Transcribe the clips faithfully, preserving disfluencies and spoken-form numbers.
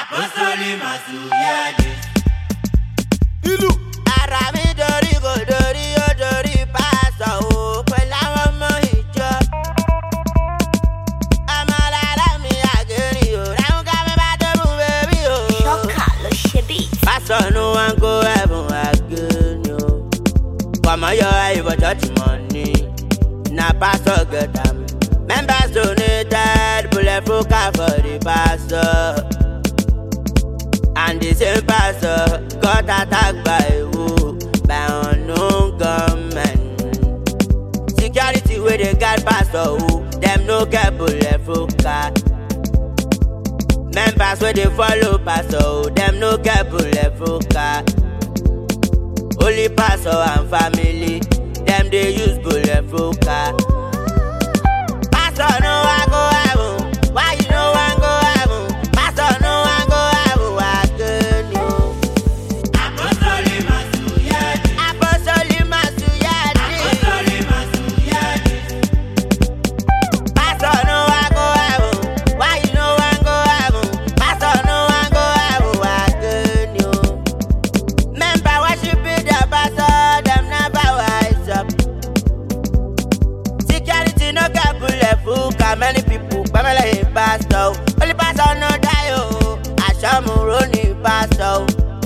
Apostoli Masuyadi. Ilu. Ara mi dori go dori o dori paso o pẹ̀lú àwọn ọmọ ìjọ. Ọmọ lára mi àgẹ̀rì o, ráhùn ká mi bá tó mú bébí o. Ṣọ́kà ló ṣe bí. Pastor no wan go heaven again o. Comot your eye for church money, na pastor get am. Members donated bulletproof car for the pastor. And the same pastor got attacked by who? By unknown gunmen. Security wey dey guard pastor who? Dem no get bulletproof car. Members wey dey follow pastor who? Dem no get bulletproof car. Only pastor and family, dem dey use bulletproof car. Pastor no wan go heaven, why you no wan go heaven? Pastor no wan go heaven, why again o? Apostoli Masuyadi. Apostoli Masuyadi. Apostoli Masuyadi. Pastor no wan go heaven, why you no wan go heaven? Pastor no wan go heaven, why again o? Member worshiping the pastor, dem never wise up. Security no get bulletproof car, many people gbẹmẹlẹ in pastor. Only pastor no die o, aṣọ́mùrò ní pastor.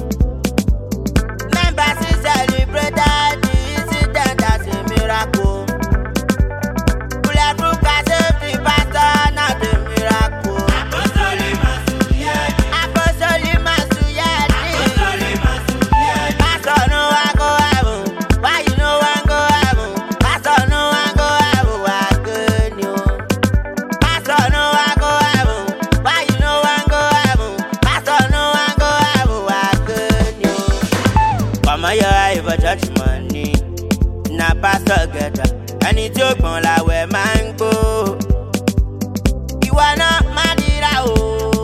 Members still celebrated the incident as a miracle. Bulletproof car save the pastor, not a miracle. Apostoli Masuyadi. Apostoli Masuyadi. Apostoli Masuyadi. Pastor no wan go heaven, why you no wan go heaven? Pastor no wan go heaven, why again o? Pastor no wan go heaven, why you no wan go heaven? Pastor no wan go heaven, why again o? Comot your eye for church money, na pastor get am. Ẹni tí ó gbọ́n làwẹ̀ máa ń gbó. Ìwọ náà má dira o.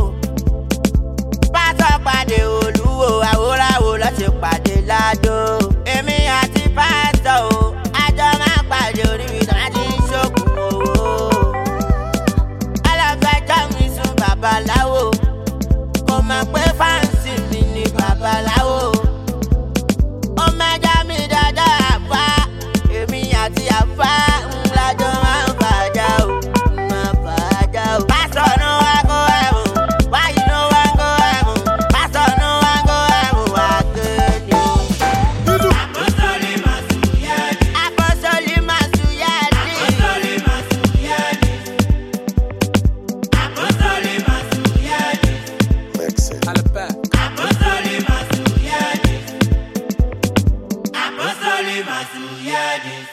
Pásọ̀ pàdé olúwo, àwòránwò lọ́ ṣe pàdé ládó. Èmi àti pásọ̀ o, àjọ máa pàdé oríbi tí wọ́n ti ń ṣògùn owó. Ọlọ́fẹ́jọ́ mi sún babaláwo, kò mọ̀ pé fáǹsì mi ni babaláwo. Ó mẹ́jọ mi dọ́dọ̀ àfá, èmi àti àfá ńlá jọ máa ń fàájà o, máa fàájà o. Pásọ̀ no wan go heaven, why you no wan go heaven? Pastor no wan go heaven, why again o? Ilu. Apostoli Masuyadi. Apostoli Masuyadi. Apostoli Masuyadi. Apostoli Masuyadi. Apostoli Masuyadi. Apostoli Masuyadi.